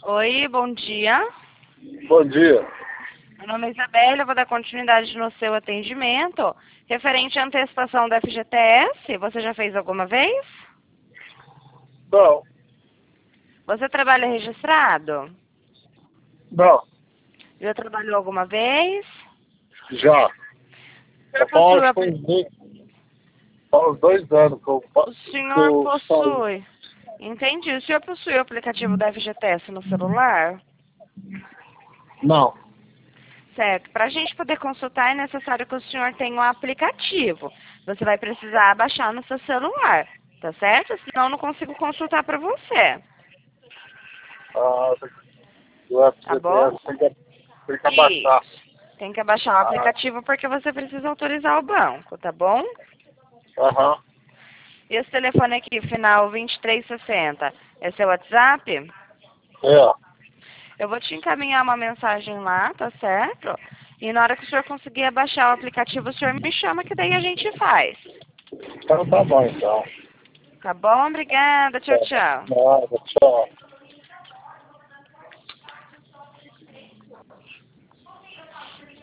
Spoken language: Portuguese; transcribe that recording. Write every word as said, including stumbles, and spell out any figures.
Oi, bom dia. Bom dia. Meu nome é Isabela, eu vou dar continuidade no seu atendimento. Referente à antecipação da F G T S, você já fez alguma vez? Não, Você trabalha registrado? não, Já trabalhou alguma vez? já. O senhor Eu possui, posso apli- fazer há uns dois anos que eu, o que senhor eu saí. possui. Entendi. O senhor possui o aplicativo da F G T S no celular? Não. Certo. Para a gente poder consultar, é necessário que o senhor tenha um aplicativo. Você vai precisar baixar no seu celular, tá certo? Senão eu não consigo consultar para você, Ah, o tá bom? F G T S tem que, tem que abaixar. Isso. Tem que baixar o Ah, aplicativo porque você precisa autorizar o banco, tá bom? aham. E esse telefone aqui, final vinte e três sessenta, é seu WhatsApp? É. Eu vou te encaminhar uma mensagem lá, tá certo? E na hora que o senhor conseguir baixar o aplicativo, o senhor me chama que daí a gente faz. Então tá bom, então. Tá bom? Obrigada. Tchau, Tá. tchau. Nada, tchau.